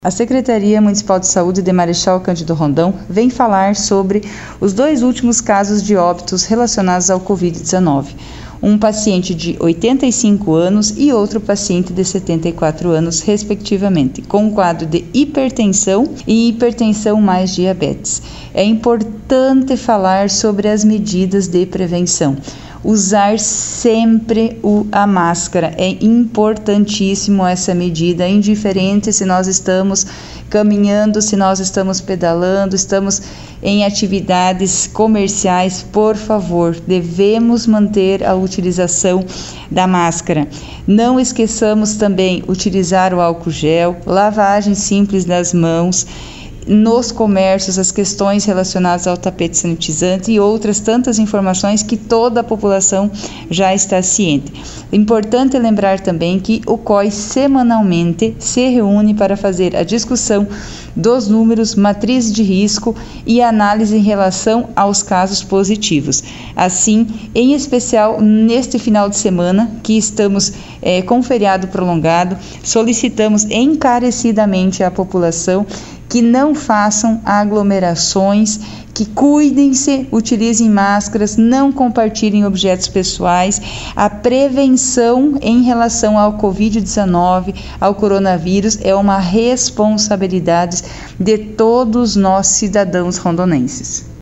A Secretaria Municipal de Saúde de Marechal Cândido Rondão vem falar sobre os dois últimos casos de óbitos relacionados ao Covid-19. Um paciente de 85 anos e outro paciente de 74 anos, respectivamente, com um quadro de hipertensão e hipertensão mais diabetes. É importante falar sobre as medidas de prevenção. Usar sempre a máscara, é importantíssimo essa medida, indiferente se nós estamos caminhando, se nós estamos pedalando, estamos em atividades comerciais, por favor, devemos manter a utilização da máscara. Não esqueçamos também utilizar o álcool gel, lavagem simples das mãos, nos comércios, as questões relacionadas ao tapete sanitizante e outras tantas informações que toda a população já está ciente. Importante lembrar também que o COI semanalmente se reúne para fazer a discussão dos números, matriz de risco e análise em relação aos casos positivos. Assim, em especial neste final de semana, que estamos com feriado prolongado, solicitamos encarecidamente à população que não façam aglomerações, que cuidem-se, utilizem máscaras, não compartilhem objetos pessoais. A prevenção em relação ao Covid-19, ao coronavírus, é uma responsabilidade de todos nós cidadãos rondonenses.